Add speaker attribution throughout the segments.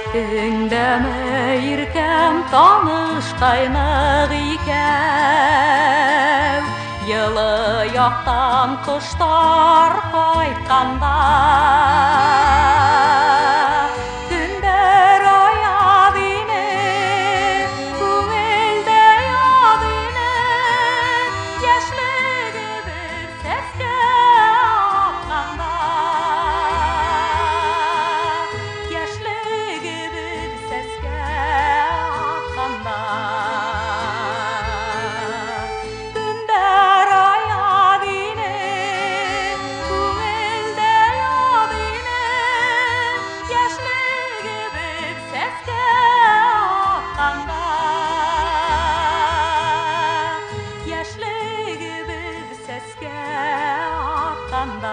Speaker 1: Үндәме иркәм таныш кайнак икәү, Йылы яктан коштар кайтканда. Төндәр аяп ине, күңелдә яд ине, Яшьлегебез сәскә атканда. Яшьлегебез сәскә атканда. Төндәр аяп ине, күңелдә яд ине, Яшьлегебез сәскә атканда. Яшьлегебез сәскә атканда.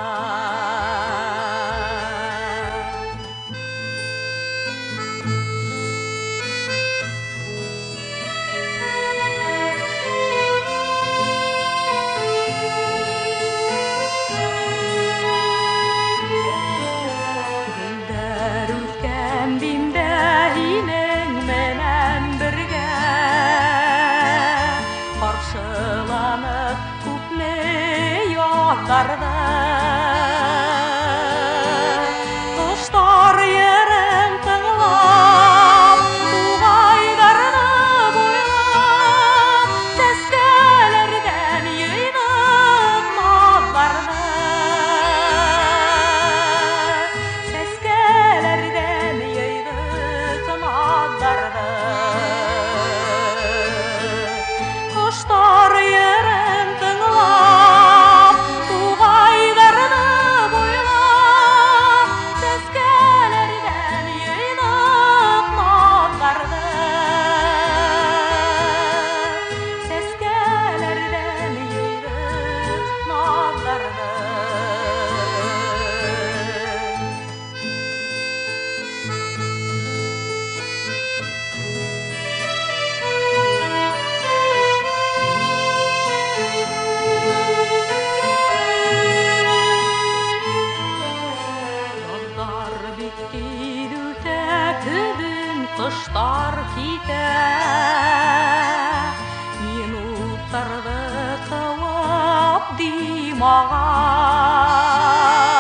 Speaker 1: Гөлдәр үткән диндә һинең менән бергә, Каршыланып күпне яктарда. Коштар йырын тыңлап, тугайдарны буйлап, Сәскәләрдән йыйдык назларны. Сәскәләрдән йыйдык назларны. Коштар йырын тыңлап, тугайдарны буйлап, Сәскәләрдән йыйдык назларны. Сәскәләрдән йыйдык назларны. Язлар бик тиз үтә, көҙөн ҡоштар китә. Минуттарҙы ҡыуып ди маған.